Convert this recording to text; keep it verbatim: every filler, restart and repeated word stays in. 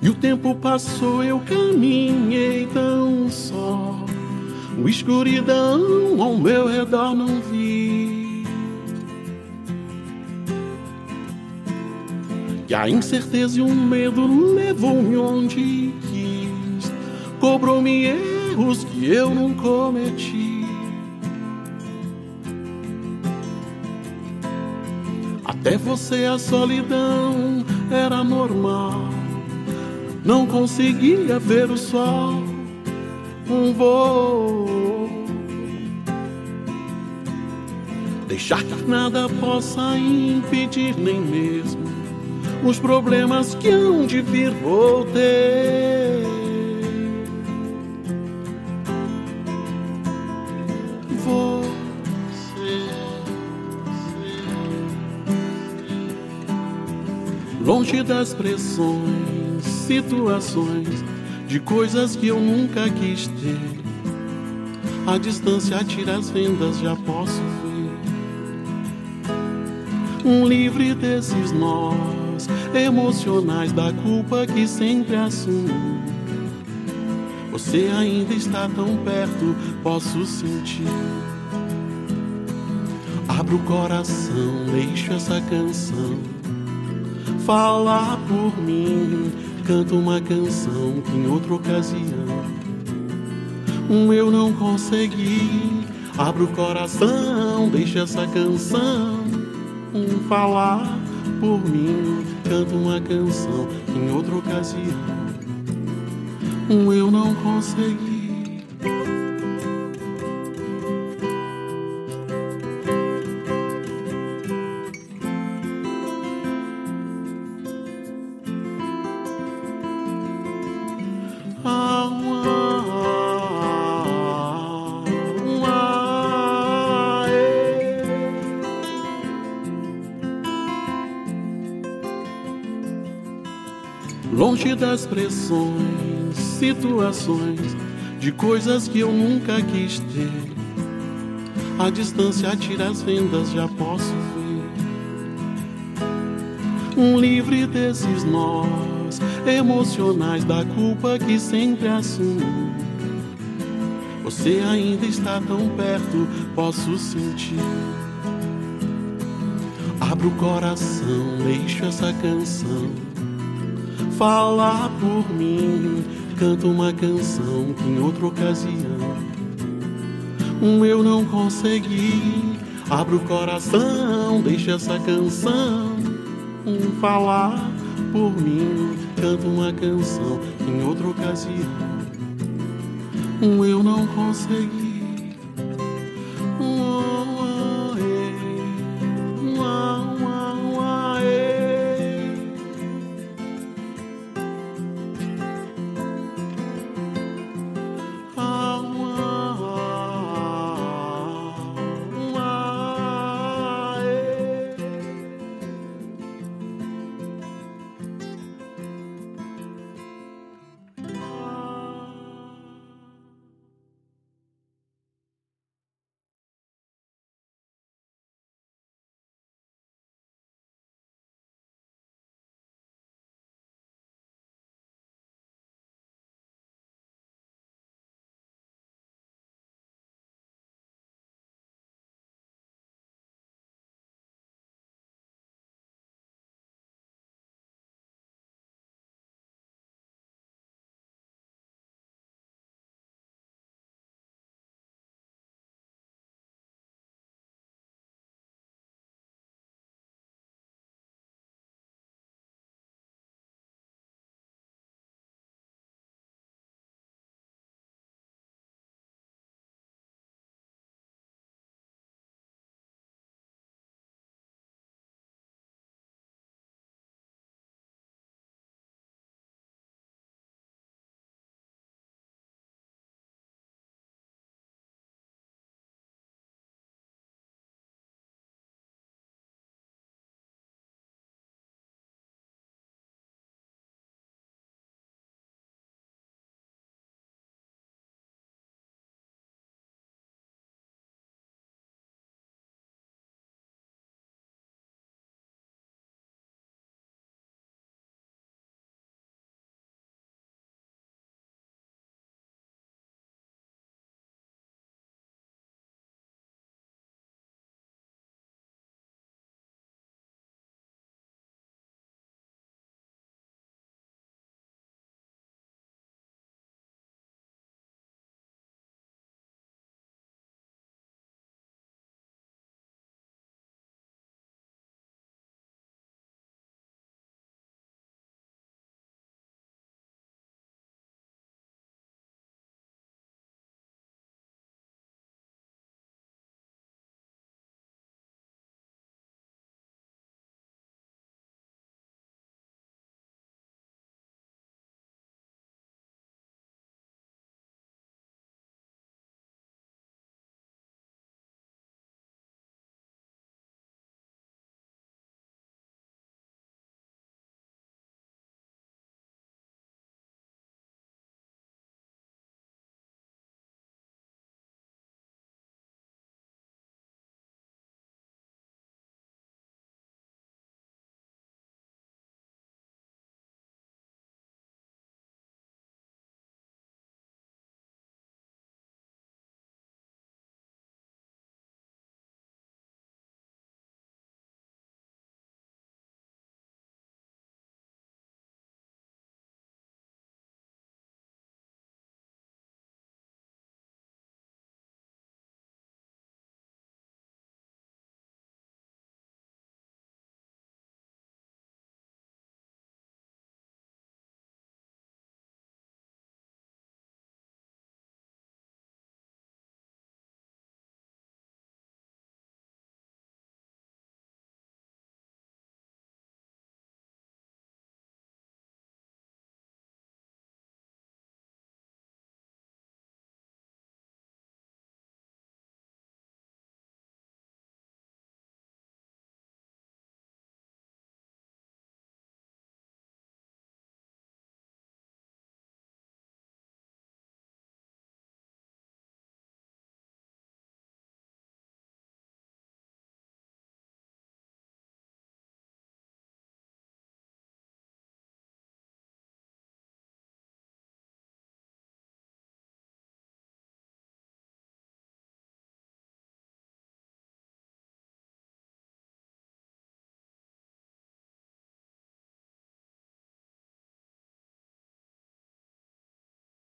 E o tempo passou, eu caminhei tão só, uma escuridão ao meu redor não vi. E a incerteza e o medo levou-me onde quis, cobrou-me erros que eu não cometi. Até você a solidão era normal, não conseguia ver o sol, um voo. Deixar que nada possa impedir, nem mesmo os problemas que hão de vir vou ter. Você, longe das pressões, situações, de coisas que eu nunca quis ter. A distância tira as vendas, já posso ver. Um livre desses nós emocionais, da culpa que sempre assumo. Você ainda está tão perto, posso sentir. Abro o coração, deixo essa canção falar por mim. Canto uma canção que em outra ocasião um eu não consegui. Abro o coração, deixo essa canção um falar por mim. Canto uma canção que em outra ocasião um eu não consegui. Longe das pressões, situações, de coisas que eu nunca quis ter. A distância tira as vendas, já posso ver. Um livre desses nós emocionais, da culpa que sempre assumo. Você ainda está tão perto, posso sentir. Abro o coração, deixo essa canção falar por mim. Canto uma canção que em outra ocasião um eu não consegui. Abro o coração, deixo essa canção um falar por mim. Canto uma canção que em outra ocasião um eu não consegui.